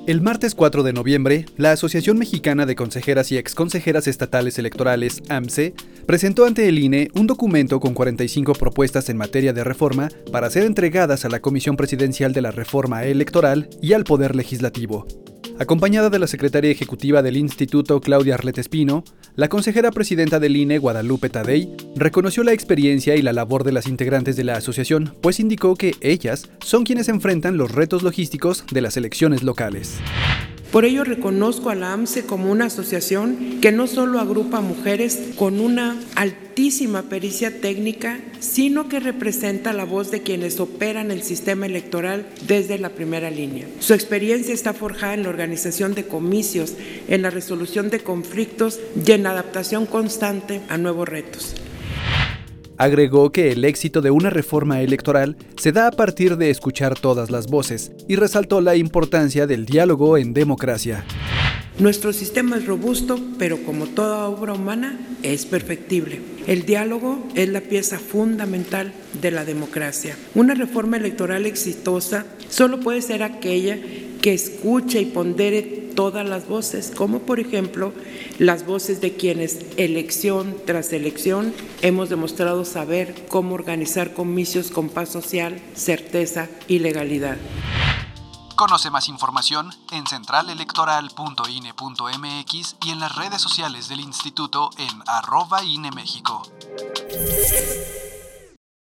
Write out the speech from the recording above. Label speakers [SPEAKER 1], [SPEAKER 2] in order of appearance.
[SPEAKER 1] El martes 4 de noviembre, la Asociación Mexicana de Consejeras y Exconsejeras Estatales Electorales, AMCE, presentó ante el INE un documento con 45 propuestas en materia de reforma para ser entregadas a la Comisión Presidencial de la Reforma Electoral y al Poder Legislativo. Acompañada de la secretaria ejecutiva del Instituto, Claudia Arlet Espino, la consejera presidenta del INE, Guadalupe Tadei, reconoció la experiencia y la labor de las integrantes de la asociación, pues indicó que ellas son quienes enfrentan los retos logísticos de las elecciones locales.
[SPEAKER 2] Por ello reconozco a la AMCE como una asociación que no solo agrupa a mujeres con una altísima pericia técnica, sino que representa la voz de quienes operan el sistema electoral desde la primera línea. Su experiencia está forjada en la organización de comicios, en la resolución de conflictos y en la adaptación constante a nuevos retos.
[SPEAKER 1] Agregó que el éxito de una reforma electoral se da a partir de escuchar todas las voces y resaltó la importancia del diálogo en democracia.
[SPEAKER 2] Nuestro sistema es robusto, pero como toda obra humana, es perfectible. El diálogo es la pieza fundamental de la democracia. Una reforma electoral exitosa solo puede ser aquella que escuche y pondere todas las voces, como por ejemplo las voces de quienes elección tras elección hemos demostrado saber cómo organizar comicios con paz social, certeza y legalidad.
[SPEAKER 1] Conoce más información en centralelectoral.ine.mx y en las redes sociales del instituto en @INEMéxico.